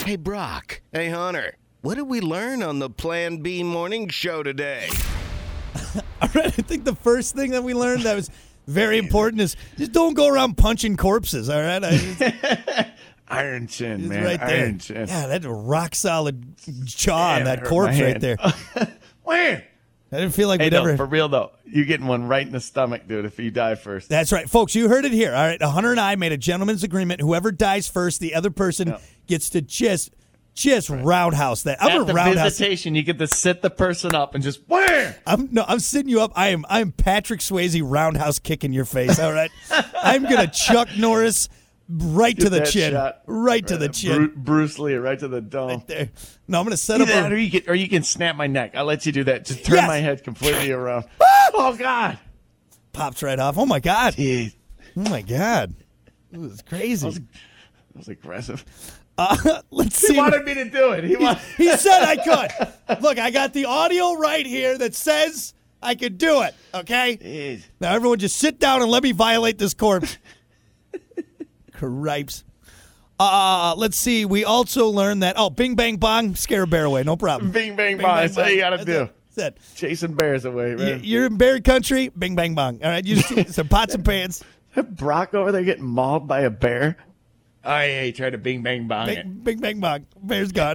Hey, Brock. Hey, Hunter. What did we learn on the Plan B morning show today? All right, I think the first thing that we learned that was very important is just don't go around punching corpses, all right? Iron chin, man. Right there. Iron chin. Yeah, that rock solid jaw on Damn, that it hurt corpse my right hand. there. Wham! I didn't feel like Hey, we'd no, ever. for real, though. You're getting one right in the stomach, dude, if you die first. That's right. Folks, you heard it here. All right, Hunter and I made a gentleman's agreement. Whoever dies first, the other person gets to just roundhouse that. I'm At the roundhouse. visitation, you get to sit the person up and just wham! I'm sitting you up. I'm Patrick Swayze roundhouse kicking your face. All right, I'm gonna Chuck Norris right to the That chin, shot. right to the chin. Bruce Lee, right to the dome. Right there. No, I'm gonna set Either up. that, or you can snap my neck. I'll let you do that. Just turn Yes. my head completely around. Oh God! Pops right off. Oh my god. Jeez. Oh my god. It was crazy. That was aggressive. Let's see. He wanted me to do it. He said I could. Look, I got the audio right here that says I could do it. Okay. Jeez. Now everyone, just sit down and let me violate this corpse. Cripes. Let's see. We also learned that Bing Bang Bong, scare a bear away, no problem. Bing bang Bing, bong. bang, That's all you bong. gotta do. That's it. Chasing bears away, man. You're in bear country. Bing Bang Bong. All right, you just some pots and pans. Brock over there getting mauled by a bear. Oh yeah, he tried to bing bang bong it. Bing Bang Bong. Bear's gone.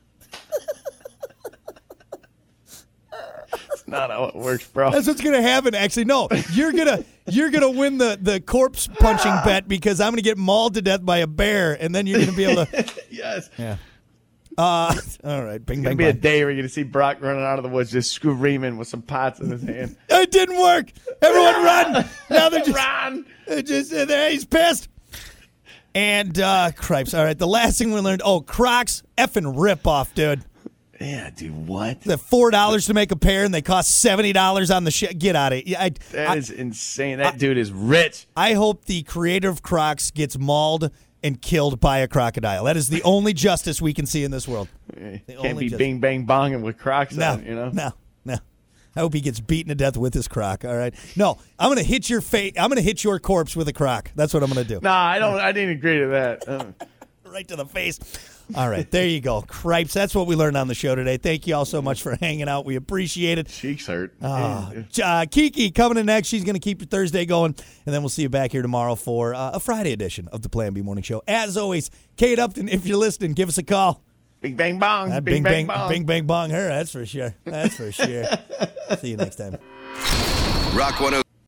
That's not how it works, bro. That's what's gonna happen. Actually, no. You're gonna win the corpse punching bet because I'm gonna get mauled to death by a bear, and then you're gonna be able to. Yes. Yeah. All right. Bing It's Bang gonna be a Bong. day where you're gonna see Brock running out of the woods just screaming with some pots in his hand. It didn't work. Everyone run. Now they're just. Run! He's pissed. And cripes. All right. The last thing we learned. Crocs effing rip off, dude. Yeah, dude. What? The $4 to make a pair, and they cost $70 on the shit. Get out of it. That is insane. That dude is rich. I hope the creator of Crocs gets mauled and killed by a crocodile. That is the only justice we can see in this world. Can't be bing bang bonging with Crocs No, on, you know? no. I hope he gets beaten to death with his croc. All right. No, I'm gonna hit your face. I'm gonna hit your corpse with a croc. That's what I'm gonna do. Nah, I didn't agree to that. Right to the face. All right, there you go. Cripes. That's what we learned on the show today. Thank you all so much for hanging out. We appreciate it. Cheeks hurt. Kiki coming in next. She's going to keep your Thursday going, and then we'll see you back here tomorrow for a Friday edition of the Plan B Morning Show. As always, Kate Upton, if you're listening, give us a call. Bing bang bong. Bing bang bong. Bing bang bong her. That's for sure. That's for sure. See you next time. Rock 102.